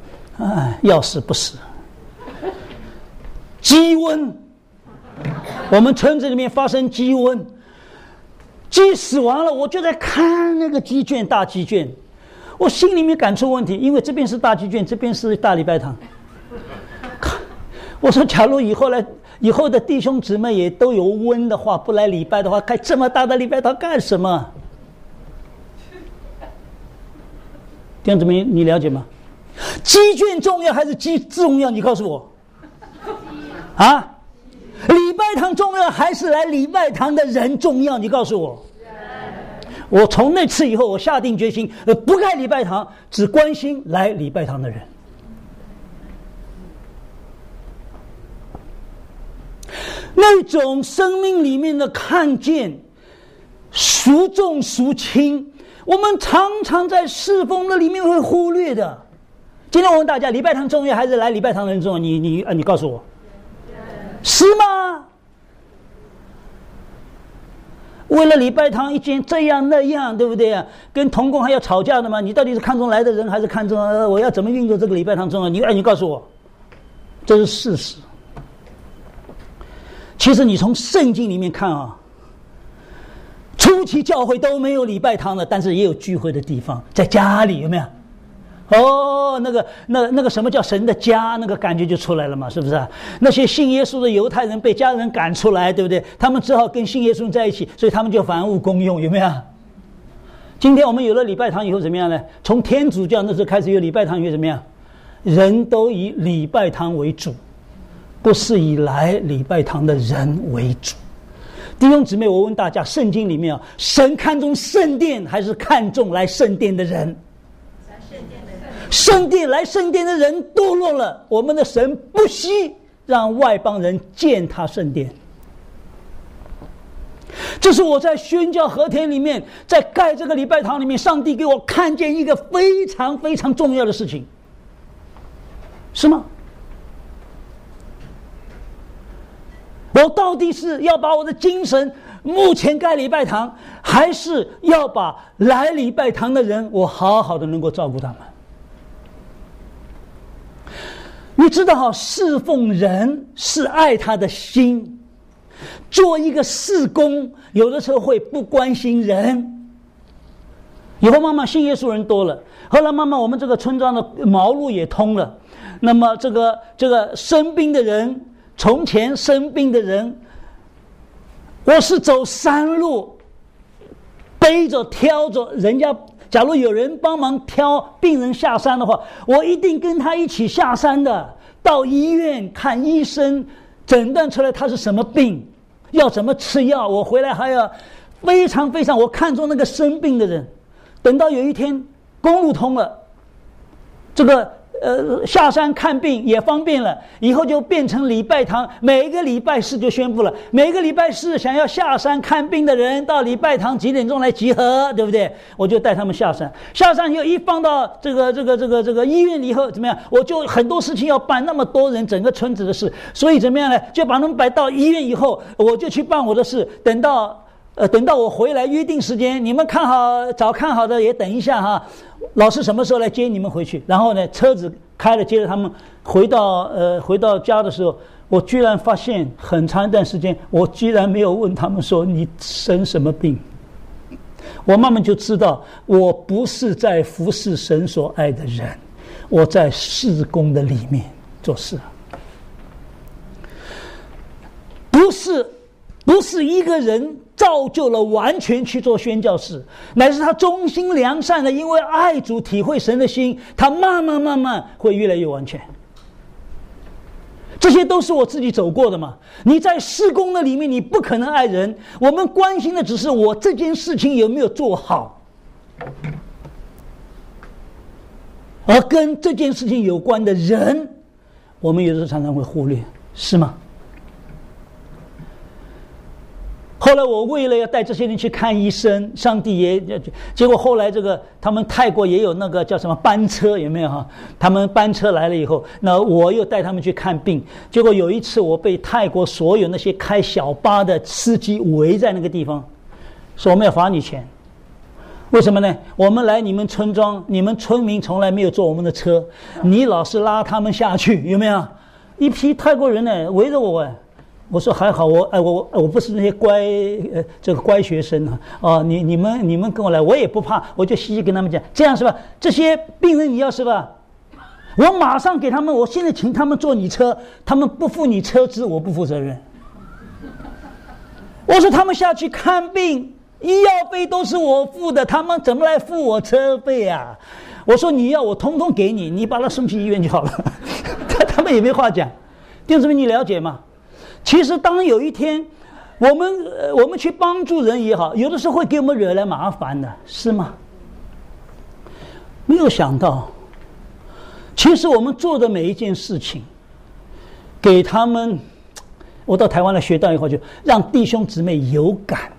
哎，要死不死，鸡瘟我们村子里面发生鸡瘟，鸡死亡了，我就在看那个鸡圈，大鸡圈，我心里面感触问题，因为这边是大鸡圈，这边是大礼拜堂。我说，假如以后来以后的弟兄姊妹也都有瘟的话，不来礼拜的话，开这么大的礼拜堂干什么？弟兄姊妹，你了解吗？鸡圈重要还是鸡重要？你告诉我。啊，礼拜堂重要还是来礼拜堂的人重要？你告诉我。我从那次以后，我下定决心，呃，不盖礼拜堂，只关心来礼拜堂的人。那种生命里面的看见，孰重孰轻，我们常常在侍奉的里面会忽略的。今天我问大家，礼拜堂重要还是来礼拜堂的人重要？你你啊，你告诉我，是吗？为了礼拜堂一件这样那样，对不对啊？跟同工还要吵架的吗？你到底是看重来的人，还是看重、呃、我要怎么运作这个礼拜堂重要？你哎，你告诉我，这是事实。其实你从圣经里面看啊，初期教会都没有礼拜堂的，但是也有聚会的地方，在家里有没有？哦，那个那那个什么叫神的家，那个感觉就出来了嘛，是不是？那些信耶稣的犹太人被家人赶出来，对不对？他们只好跟信耶稣在一起，所以他们就凡物公用，有没有？今天我们有了礼拜堂以后怎么样呢？从天主教那时候开始有礼拜堂以后怎么样？人都以礼拜堂为主，不是以来礼拜堂的人为主。弟兄姊妹，我问大家，圣经里面啊，神看重圣殿还是看重来圣殿的人？圣殿来圣殿的人堕落了，我们的神不惜让外邦人践踏圣殿。这是我在宣教和田里面，在盖这个礼拜堂里面，上帝给我看见一个非常非常重要的事情，是吗？我到底是要把我的精神目前盖礼拜堂，还是要把来礼拜堂的人我好好的能够照顾他们？你知道，侍奉人是爱他的心，做一个事工有的时候会不关心人。以后慢慢信耶稣人多了，后来慢慢我们这个村庄的毛路也通了，那么这个这个生病的人，从前生病的人，我是走山路，背着挑着，人家假如有人帮忙挑病人下山的话，我一定跟他一起下山的，到医院看医生，诊断出来他是什么病，要怎么吃药，我回来还要非常非常我看重那个生病的人。等到有一天公路通了，这个呃，下山看病也方便了，以后就变成礼拜堂，每一个礼拜四就宣布了，每一个礼拜四想要下山看病的人到礼拜堂几点钟来集合，对不对？我就带他们下山，下山以后一放到这个这个这个这个医院里以后怎么样？我就很多事情要办，那么多人整个村子的事，所以怎么样呢？就把他们摆到医院以后，我就去办我的事，等到呃，等到我回来约定时间，你们看好早看好的也等一下哈。老师什么时候来接你们回去？然后呢，车子开了接着他们回到呃回到家的时候，我居然发现很长一段时间，我居然没有问他们说你生什么病。我慢慢就知道，我不是在服侍神所爱的人，我在事工的里面做事，不是不是一个人造就了完全去做宣教士，乃是他忠心良善的，因为爱主体会神的心，他慢慢慢慢会越来越完全。这些都是我自己走过的嘛。你在事工的里面，你不可能爱人，我们关心的只是我这件事情有没有做好，而跟这件事情有关的人，我们有时候常常会忽略，是吗？后来我为了要带这些人去看医生，上帝也结果后来这个他们泰国也有那个叫什么班车，有没有哈？他们班车来了以后，那我又带他们去看病。结果有一次我被泰国所有那些开小巴的司机围在那个地方，说我们要罚你钱。为什么呢？我们来你们村庄，你们村民从来没有坐我们的车，你老是拉他们下去，有没有？一批泰国人呢围着我， 我说还好，我哎我我不是那些乖呃这个乖学生啊，哦你你们你们跟我来，我也不怕，我就细细跟他们讲，这样是吧？这些病人你要是吧，我马上给他们，我现在请他们坐你车，他们不付你车资，我不负责任。我说他们下去看病，医药费都是我付的，他们怎么来付我车费啊？我说你要我通通给你，你把他送去医院就好了。他他们也没话讲。弟兄姊妹，你了解吗？其实当有一天我们、呃、我们去帮助人也好，有的时候会给我们惹来麻烦的，是吗？没有想到其实我们做的每一件事情给他们，我到台湾来学到以后，就让弟兄姊妹有感。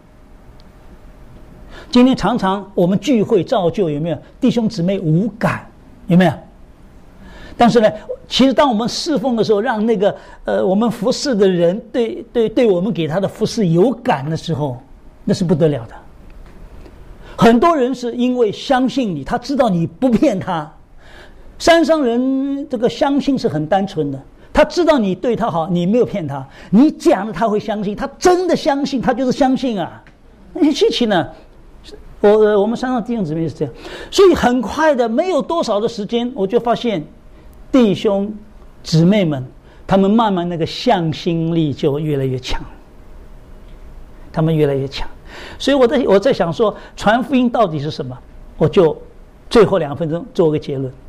今天常常我们聚会造就，有没有弟兄姊妹无感？有没有？但是呢，其实当我们侍奉的时候，让那个呃我们服侍的人对对对我们给他的服侍有感的时候，那是不得了的。很多人是因为相信你，他知道你不骗他。山上人这个相信是很单纯的，他知道你对他好，你没有骗他，你讲了他会相信，他真的相信，他就是相信啊。那些稀奇呢？我我们山上弟兄姊妹是这样，所以很快的，没有多少的时间，我就发现弟兄姊妹们，他们慢慢那个向心力就越来越强，他们越来越强。所以我在我在想说，传福音到底是什么？我就最后两分钟做个结论。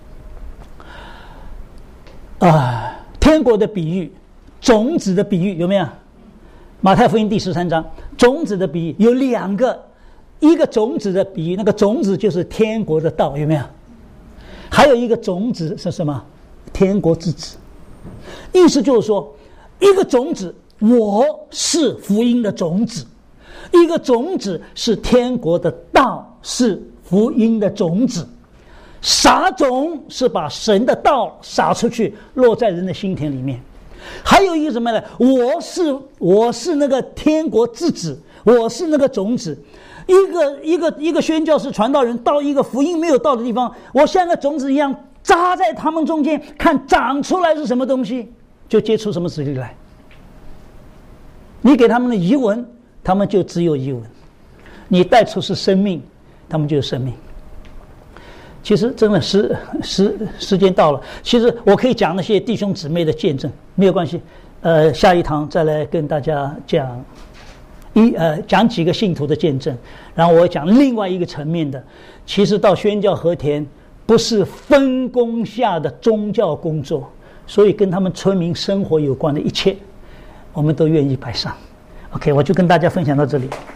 啊，天国的比喻，种子的比喻有没有？马太福音第十三章，种子的比喻有两个，一个种子的比喻，那个种子就是天国的道，有没有？还有一个种子是什么？天国之子。意思就是说，一个种子，我是福音的种子；一个种子是天国的道，是福音的种子。撒种是把神的道撒出去，落在人的心田里面。还有一个什么呢？我是我是那个天国之子，我是那个种子。一个一个一个宣教士传道人到一个福音没有到的地方，我像个种子一样扎在他们中间，看长出来是什么东西，就结出什么子粒来。你给他们的遗文，他们就只有遗文；你带出是生命，他们就有生命。其实真的时时时间到了，其实我可以讲那些弟兄姊妹的见证，没有关系。呃，下一堂再来跟大家讲一呃讲几个信徒的见证，然后我讲另外一个层面的。其实到宣教和田不是分工下的宗教工作，所以跟他们村民生活有关的一切，我们都愿意摆上。OK， 我就跟大家分享到这里。